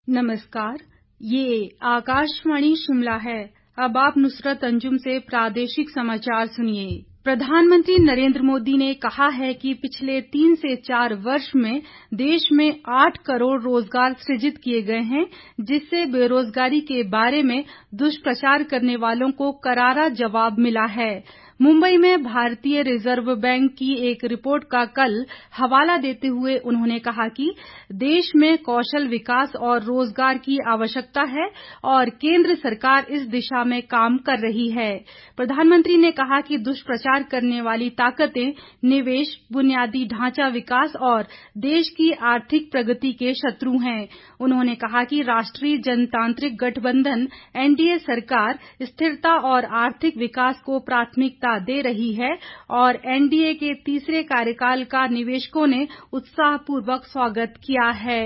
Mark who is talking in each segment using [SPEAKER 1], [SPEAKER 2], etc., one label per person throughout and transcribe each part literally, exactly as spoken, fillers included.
[SPEAKER 1] नमस्कार, ये आकाशवाणी शिमला है। अब आप नुसरत अंजुम से प्रादेशिक समाचार सुनिए। प्रधानमंत्री नरेंद्र मोदी ने कहा है कि पिछले तीन से चार वर्ष में देश में आठ करोड़ रोजगार सृजित किए गए हैं, जिससे बेरोजगारी के बारे में दुष्प्रचार करने वालों को करारा जवाब मिला है। मुंबई में भारतीय रिजर्व बैंक की एक रिपोर्ट का कल हवाला देते हुए उन्होंने कहा कि देश में कौशल विकास और रोजगार की आवश्यकता है और केंद्र सरकार इस दिशा में काम कर रही है। प्रधानमंत्री ने कहा कि दुष्प्रचार करने वाली ताकतें निवेश, बुनियादी ढांचा विकास और देश की आर्थिक प्रगति के शत्रु हैं। उन्होंने कहा कि राष्ट्रीय जनतांत्रिक गठबंधन एनडीए सरकार स्थिरता और आर्थिक विकास को प्राथमिकता दे रही है और एनडीए के तीसरे कार्यकाल का निवेशकों ने उत्साहपूर्वक स्वागत किया है।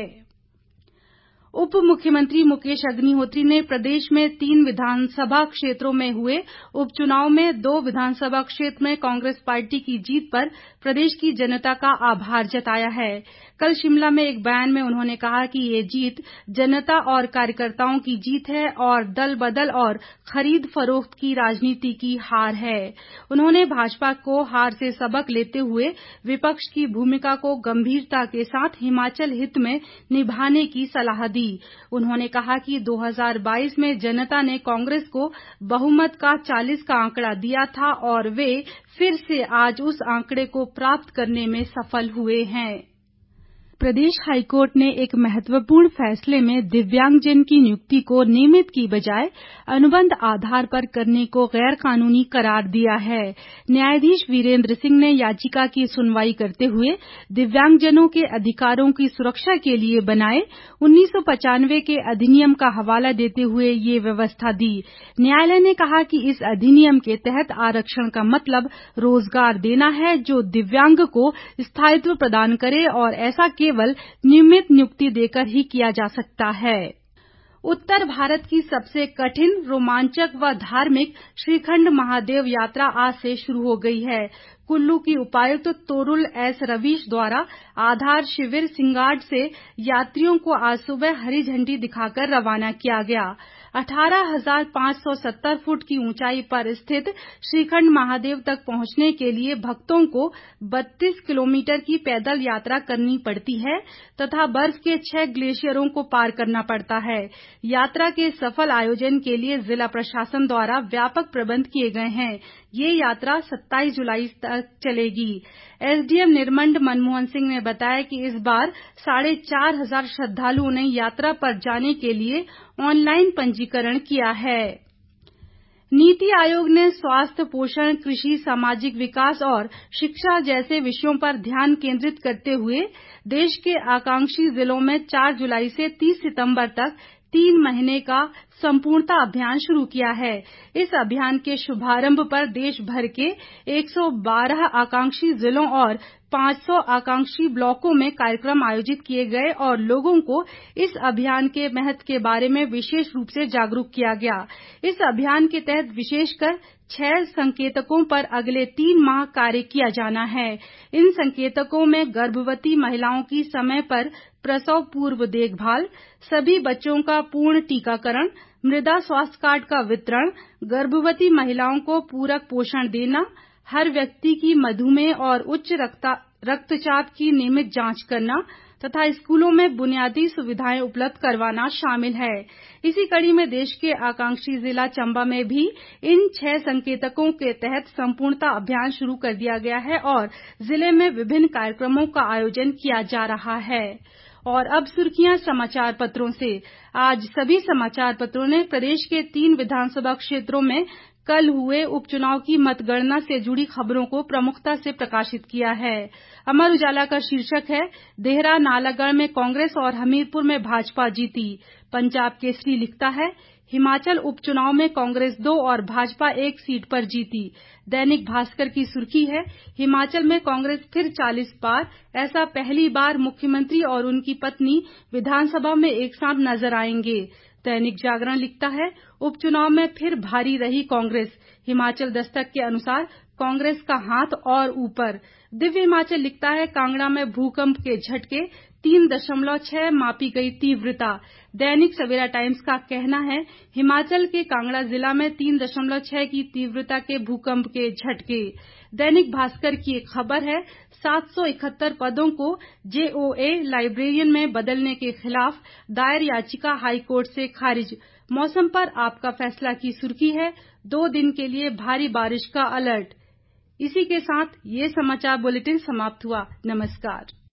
[SPEAKER 1] उप मुख्यमंत्री मुकेश अग्निहोत्री ने प्रदेश में तीन विधानसभा क्षेत्रों में हुए उपचुनाव में दो विधानसभा क्षेत्र में कांग्रेस पार्टी की जीत पर प्रदेश की जनता का आभार जताया है। कल शिमला में एक बयान में उन्होंने कहा कि ये जीत जनता और कार्यकर्ताओं की जीत है और दल बदल और खरीद फरोख्त की राजनीति की हार है। उन्होंने भाजपा को हार से सबक लेते हुए विपक्ष की भूमिका को गंभीरता के साथ हिमाचल हित में निभाने की सलाह दी। उन्होंने कहा कि दो हज़ार बाईस में जनता ने कांग्रेस को बहुमत का चालीस का आंकड़ा दिया था और वे फिर से आज उस आंकड़े को प्राप्त करने में सफल हुए हैं। प्रदेश हाईकोर्ट ने एक महत्वपूर्ण फैसले में दिव्यांगजन की नियुक्ति को नियमित की बजाय अनुबंध आधार पर करने को गैर कानूनी करार दिया है। न्यायाधीश वीरेंद्र सिंह ने याचिका की सुनवाई करते हुए दिव्यांगजनों के अधिकारों की सुरक्षा के लिए बनाए उन्नीस सौ पचानवे के अधिनियम का हवाला देते हुए ये व्यवस्था दी। न्यायालय ने कहा कि इस अधिनियम के तहत आरक्षण का मतलब रोजगार देना है जो दिव्यांग को स्थायित्व प्रदान करे और ऐसा केवल नियमित नियुक्ति देकर ही किया जा सकता है। उत्तर भारत की सबसे कठिन, रोमांचक व धार्मिक श्रीखंड महादेव यात्रा आज से शुरू हो गई है। कुल्लू की उपायुक्त तोरुल एस रवीश द्वारा आधार शिविर सिंगाड से यात्रियों को आज सुबह हरी झंडी दिखाकर रवाना किया गया। अठारह हज़ार पाँच सौ सत्तर फुट की ऊंचाई पर स्थित श्रीखंड महादेव तक पहुंचने के लिए भक्तों को बत्तीस किलोमीटर की पैदल यात्रा करनी पड़ती है तथा बर्फ के छह ग्लेशियरों को पार करना पड़ता है। यात्रा के सफल आयोजन के लिए जिला प्रशासन द्वारा व्यापक प्रबंध किए गए हैं। ये यात्रा सत्ताईस जुलाई तक चलेगी। एसडीएम निर्मंड मनमोहन सिंह ने बताया कि इस बार साढ़े चार हजार श्रद्धालुओं ने यात्रा पर जाने के लिए ऑनलाइन पंजीकरण किया है। नीति आयोग ने स्वास्थ्य, पोषण, कृषि, सामाजिक विकास और शिक्षा जैसे विषयों पर ध्यान केंद्रित करते हुए देश के आकांक्षी जिलों में चार जुलाई से तीस सितंबर तक तीन महीने का संपूर्णता अभियान शुरू किया है। इस अभियान के शुभारंभ पर देश भर के एक सौ बारह आकांक्षी जिलों और पाँच सौ आकांक्षी ब्लॉकों में कार्यक्रम आयोजित किए गए और लोगों को इस अभियान के महत्व के बारे में विशेष रूप से जागरूक किया गया। इस अभियान के तहत विशेषकर छह संकेतकों पर अगले तीन माह कार्य किया जाना है। इन संकेतकों में गर्भवती महिलाओं की समय पर प्रसव पूर्व देखभाल, सभी बच्चों का पूर्ण टीकाकरण, मृदा स्वास्थ्य कार्ड का वितरण, गर्भवती महिलाओं को पूरक पोषण देना, हर व्यक्ति की मधुमेह और उच्च रक्तचाप की नियमित जांच करना तथा स्कूलों में बुनियादी सुविधाएं उपलब्ध करवाना शामिल है। इसी कड़ी में देश के आकांक्षी जिला चंबा में भी इन छह संकेतकों के तहत संपूर्णता अभियान शुरू कर दिया गया है और जिले में विभिन्न कार्यक्रमों का आयोजन किया जा रहा है। और अब सुर्खियां समाचार पत्रों से। आज सभी समाचार पत्रों ने प्रदेश के तीन विधानसभा क्षेत्रों में कल हुए उपचुनाव की मतगणना से जुड़ी खबरों को प्रमुखता से प्रकाशित किया है। अमर उजाला का शीर्षक है, देहरा नालागढ़ में कांग्रेस और हमीरपुर में भाजपा जीती। पंजाब केसरी लिखता है, हिमाचल उपचुनाव में कांग्रेस दो और भाजपा एक सीट पर जीती। दैनिक भास्कर की सुर्खी है, हिमाचल में कांग्रेस फिर चालीस पार, ऐसा पहली बार मुख्यमंत्री और उनकी पत्नी विधानसभा में एक साथ नजर आएंगे। दैनिक जागरण लिखता है, उपचुनाव में फिर भारी रही कांग्रेस। हिमाचल दस्तक के अनुसार कांग्रेस का हाथ और ऊपर। दिव्य हिमाचल लिखता है, कांगड़ा में भूकंप के झटके, तीन दशमलव छह मापी गई तीव्रता। दैनिक सवेरा टाइम्स का कहना है हिमाचल के कांगड़ा जिला में तीन दशमलव छह की तीव्रता के भूकंप के झटके। दैनिक भास्कर की एक खबर है सात सौ इकहत्तर पदों को जेओए लाइब्रेरियन में बदलने के खिलाफ दायर याचिका हाईकोर्ट से खारिज। मौसम पर आपका फैसला की सुर्खी है दो दिन के लिए भारी बारिश का अलर्ट। इसी के साथ ये समाचार बुलेटिन समाप्त हुआ। नमस्कार।